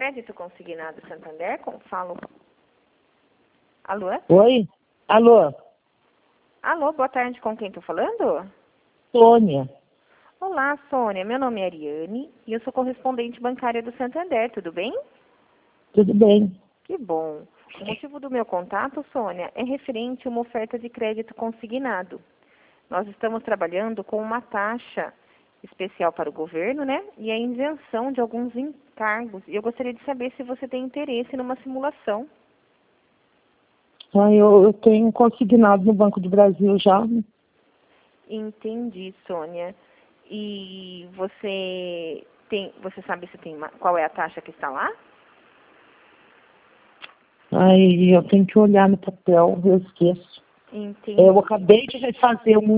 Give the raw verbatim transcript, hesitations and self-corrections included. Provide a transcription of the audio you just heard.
Crédito Consignado Santander, como falo? Alô? Oi? Alô? Alô, boa tarde, com quem estou falando? Sônia. Olá, Sônia, meu nome é Ariane e eu sou correspondente bancária do Santander, tudo bem? Tudo bem? Que bom. O motivo do meu contato, Sônia, é referente a uma oferta de crédito consignado. Nós estamos trabalhando com uma taxa especial para o governo, né? E a isenção de alguns encargos. E eu gostaria de saber se você tem interesse numa simulação. Ah, eu, eu tenho consignado no Banco do Brasil já. Entendi, Sônia. E você tem, você sabe se tem, ma- qual é a taxa que está lá? Aí eu tenho que olhar no papel, eu esqueço. Entendi. Eu acabei de refazer um